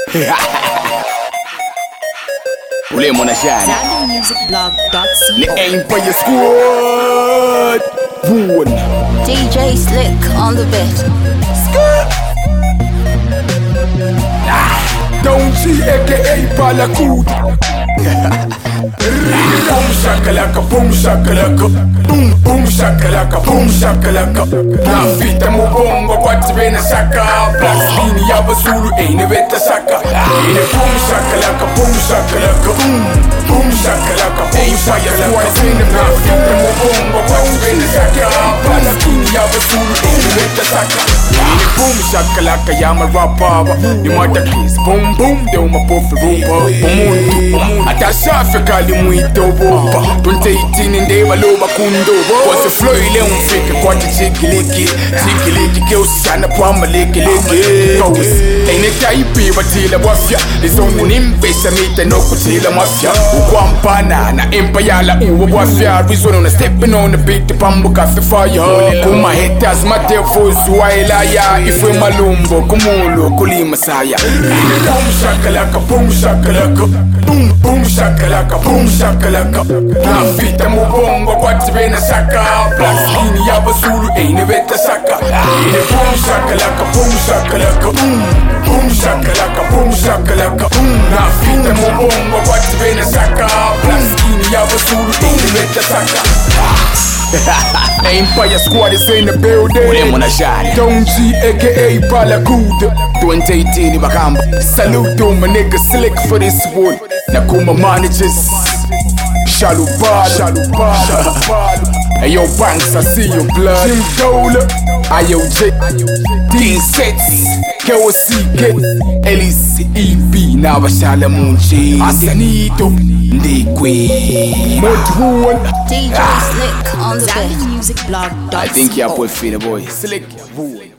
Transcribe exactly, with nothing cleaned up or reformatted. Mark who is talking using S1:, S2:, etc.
S1: Ule Monashani
S2: Zambia Music Blog dot
S1: The
S2: co.
S1: Empire Squad Boon
S2: D J Slick on the beat.
S1: Don't see aka Balakood. Boom shakalaka, boom shakalaka, boom boom shakalaka, boom shakalaka. Nafita mubongo kwati bena saka, Blackskini ya basulu ene beta saka. Ene boom shakalaka, boom shakalaka, boom boom shakalaka, boom shakalaka. Nafita mubongo kwati bena saka, Blackskini ya basulu ene beta saka. Ene boom shakalaka ya marapaba, ni matakis, boom boom de uma pofi rumba, umuntu atashafe kali muito boba. twenty eighteen ndeba loba kundo, kwase flow ile umfike kwati chikiliki, chikiliki ke usana kwa maliki liki. Ene kaipi batila wafya, lizoni nimpesa mita no kutila mafya. Ukwampana na empayala uwa wafya, reason on a stepping on the beat pambu kafe fire. Kuma haters matefos waila ya, ifwe malumbo kumulo kulima saya. Boom shakalaka, boom shakalaka, boom boom shakalaka, boom shakalaka. Nafita mubongo kwati bena saka, Blackskini ya basulu ene beta saka. Ene boom shakalaka, boom shakalaka, boom boom shakalaka, boom shakalaka. Nafita mubongo kwati bena saka, Blackskini ya basulu ene beta saka. Empire Squad is in the building. Ule Monashani Don't G aka Balakood. twenty eighteen Bakamba. Salute to my nigga Slick for this one. Nakuma managers Shalubal, Shalubal, Shalubal. Hey yo Banks, I see your blood. Jim Dola, I O J, D sets, K O C K, L E C E B, Nabashala Munchi, Asanito, Ndikwe, Modwood.
S2: D J Slick on the beat. Zambia Music Blog dot co.
S1: I think you're boy, boy. Slick, boy.